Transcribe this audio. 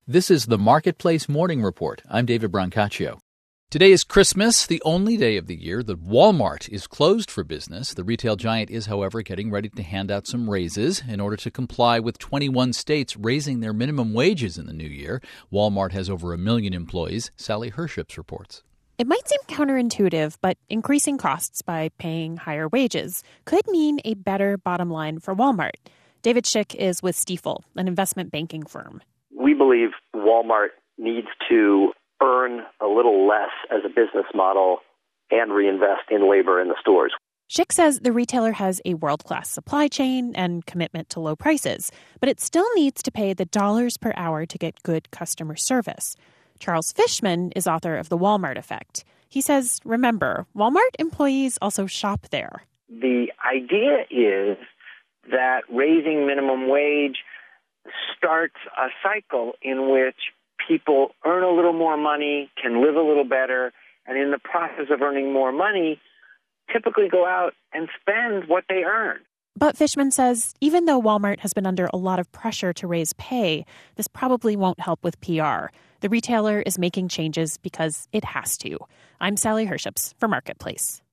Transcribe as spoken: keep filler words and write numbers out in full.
This is the Marketplace Morning Report. I'm David Brancaccio. Today is Christmas, the only day of the year that Walmart is closed for business. The retail giant is, however, getting ready to hand out some raises in order to comply with twenty-one states raising their minimum wages in the new year. Walmart has over a million employees. Sally Herships reports. It might seem counterintuitive, but increasing costs by paying higher wages could mean a better bottom line for Walmart. David Schick is with Stifel, an investment banking firm. We believe Walmart needs to earn a little less as a business model and reinvest in labor in the stores. Schick says the retailer has a world-class supply chain and commitment to low prices, but it still needs to pay the dollars per hour to get good customer service. Charles Fishman is author of The Walmart Effect. He says, remember, Walmart employees also shop there. The idea is that raising minimum wage starts a cycle in which people earn a little more money, can live a little better, and in the process of earning more money, typically go out and spend what they earn. But Fishman says even though Walmart has been under a lot of pressure to raise pay, this probably won't help with P R. The retailer is making changes because it has to. I'm Sally Herships for Marketplace.